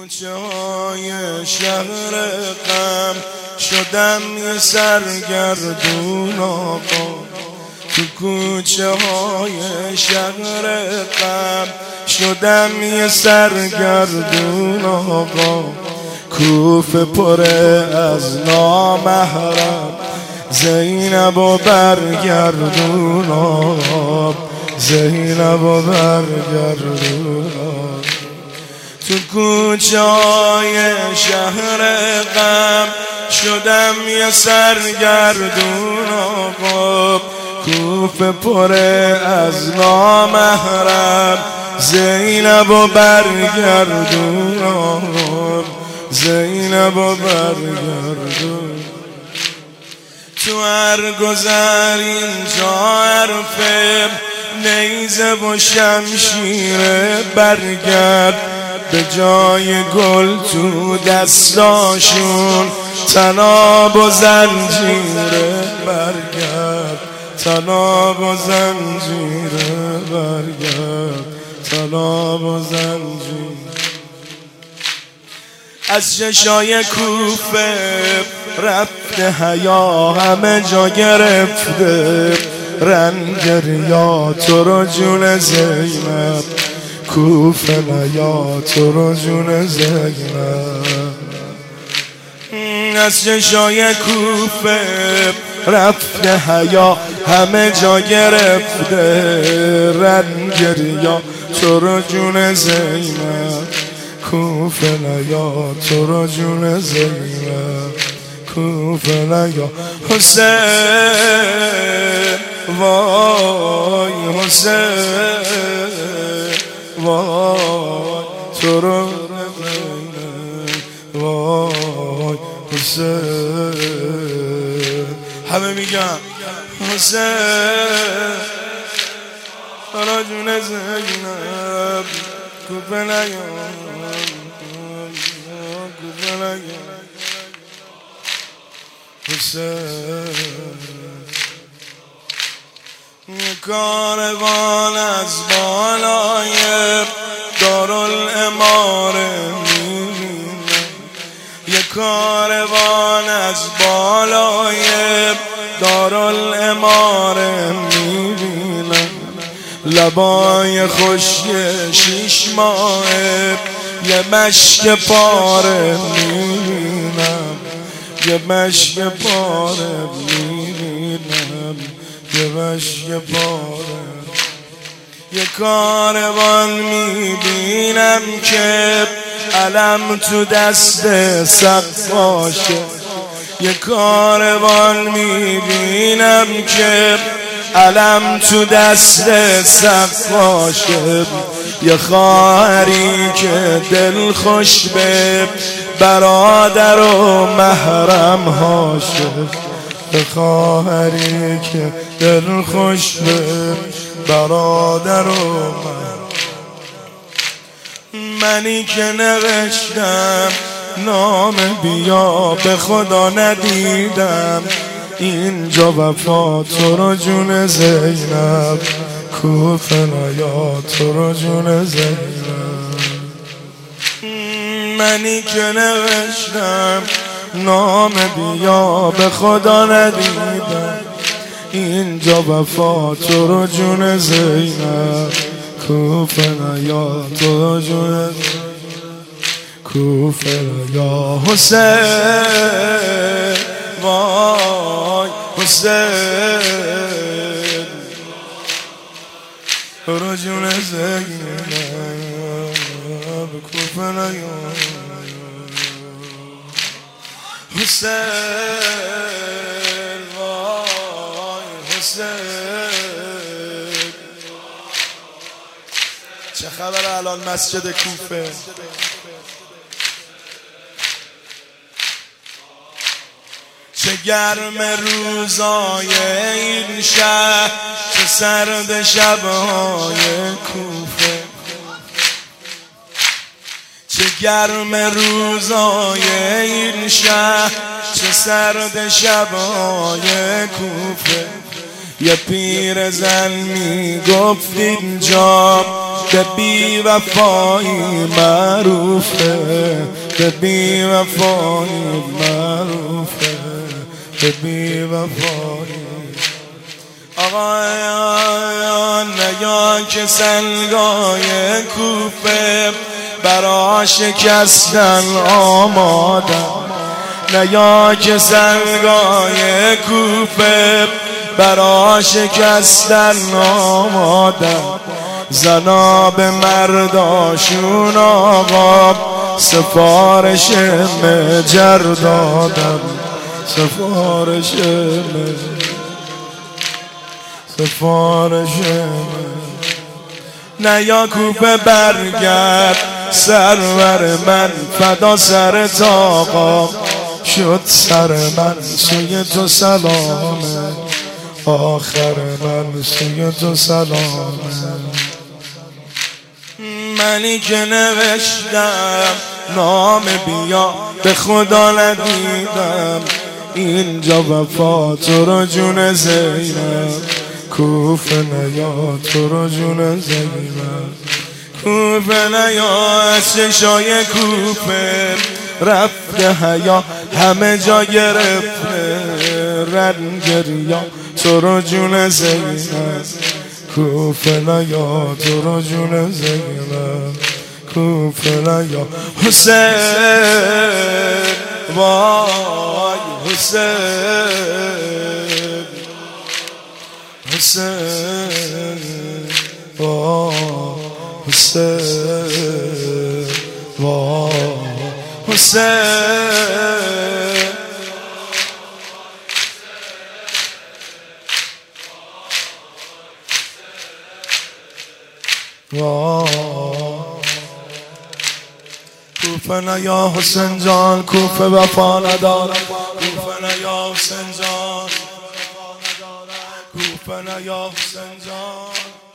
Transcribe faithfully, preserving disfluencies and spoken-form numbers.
کوچه های شهر غم شدم یه سرگردون آقا. تو کوچه های شهر غم شدم یه سرگردون آقا. کوفه پره از نامحرم زینب و برگردون آقا. زینب و برگردون آقا. تو کوچه های شهر غم شدم یه سرگردون آقا. کوفه پره از نامحرم زینب و برگردون آقا. زینب و برگردون. تو هر گذر اینجا حرفه نیزه و شمشیر برگرد. به جای گل تو دستاشون طناب و زنجیر برگرد. طناب و زنجیر برگرد. طناب و زنجیر. از چشای کوفه رفته حیا همه جا گرفته. رنگ ریا تو رو جون زینب کوفه نیا تو رو جون زینب. از چشای کوفه رفته حیا همه جا گرفته. رنگ ریا تو رو جون زینب کوفه نیا تو رو جون زینب کوفه نیا. حسین وای حسین وای تو رو وای حسین. همه میگن حسین تو رو جون زینب کوفه نیا کوفه نیا حسین. یه کاروان از بالای دارالاماره میبینم. یه کاروان از بالای دارالاماره میبینم. لبای خشک شیش ماه یه مشک پاره میبینم. یه مشک پاره میبینم. یه مشک پاره. یه کاروان میبینم که علم تو دست سقاشه. یه کاروان میبینم که علم تو دست سقاشه. یه خواهری که دل خوش به برادر و محرم هاشه. یه خواهری که دل خوش به برادر و محرم. منی که نوشتم نام بیا به خدا ندیدم. اینجا وفا تو رو جون زینب کوفه نیا تو رو جون زینب. منی که نوشتم نام بیا به خدا ندیدم. اینجا وفا تو رو جون زینب کوفه نیا تو رو جون کوفه نیا. حسین وای حسین تو رو جون زینب کوفه نیا حسین وای حسین. چه خبر الان مسجد کوفه؟ چه گرم روزای این شهر چه سرد شبهای کوفه. چه گرم روزای این شهر چه سرد شبهای کوفه. یه پیر زن می گفت اینجا به بی وفایی معروفه، به بی وفایی معروفه، به بی وفایی. آقایان نیا که سنگای کوفه برا شکستن آمادن، نیا که سنگای کوفه برا شکستن آمادن. زنا به مرداشون آقا سفارش مجر دادن، سفارش مجر، سفارش نیا کوفه برگرد سرور من فدا سرت آقا، شد سر من سوی تو سلامه، آخر من سوی تو سلامه. منی که نوشتم نام بیا به خدا ندیدم، اینجا وفا تو رو جون زینب، کوفه نیا تو رو جون زینب، کوفه نیا از چشای کوفه رفته حیا همه جا گرفته، رنگ ریا تو رو جون زینب، کوفه نیا تو رو جون زینب، کوفه نیا. حسین وای حسین، حسین وای حسین وای حسین. کوفه نیا حسین جان، کوفه وفا ندارم، کوفه نیا حسین جان، کوفه نیا حسین جان.